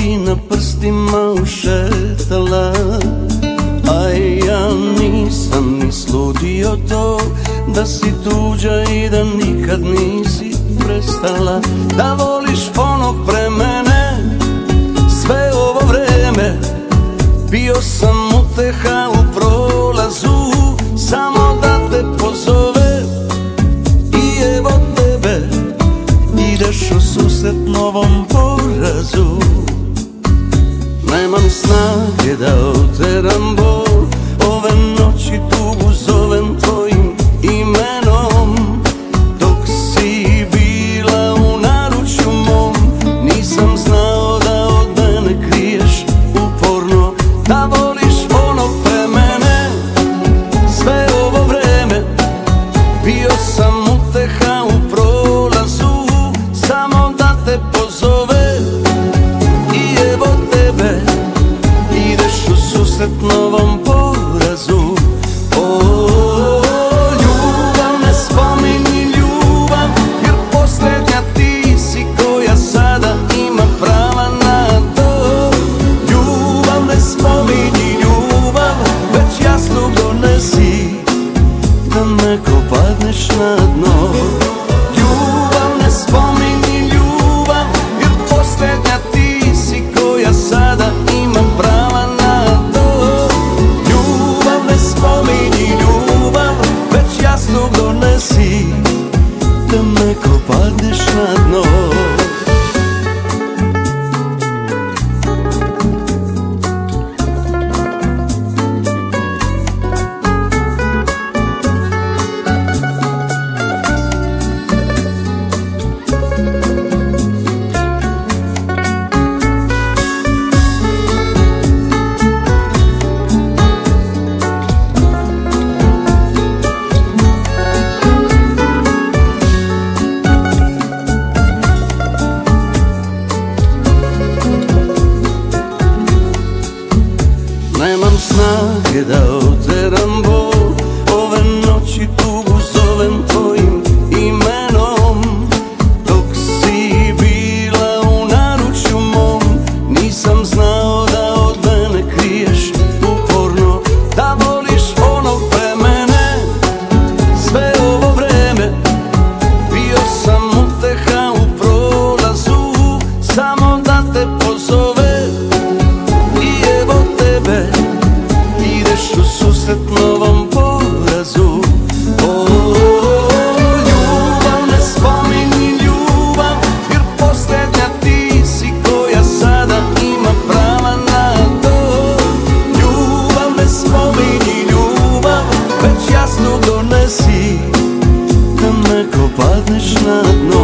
ti na prstima ušetala, a ja nisam ni sludio to da si tuđa i da nikad nisi prestala da voliš onog pre mene. Sve ovo vreme bio sam uteha u prolazu, samo da te pozove i evo tebe, ideš u susret novom porazu. Nemam snage da oteram bol, ove noći tugu zovem tvojim imenom. Dok si bila u naručju mom, nisam znao da od mene kriješ uporno da voliš onog pre mene. Sve ovo vreme bio sam uteha u prolazu, samo da te pozove i evo tebe, ideš u susret novom porazu. O, ljubav, ne spominji ljubav, jer posljednja ti si koja sada ima prava na to. Ljubav, ne spominji ljubav, već jasluk donesi da neko padneš na dno. Ljubav, ne spominji ljubav, jer posljednja ti si koja sada ima prava na to. Ljubav, ne spominji ljubav, već jasluk donesi da neko padneš na dno. Nemam snage da oteram bol, ove noći tugu zovem tvojim imenom. Dok si bila u naručju mom, nisam znao da od mene kriješ uporno da voliš onog pre mene. Sve ovo vreme bio sam uteha u prolazu, samo da te pozove i evo tebe, ideš u susret novom porazu. O, ljubav, ne spominji ljubav, jer posljednja ti si koja sada ima prava na to. Ljubav, ne spominji ljubav, već jasno donesi da neko padneš na dno.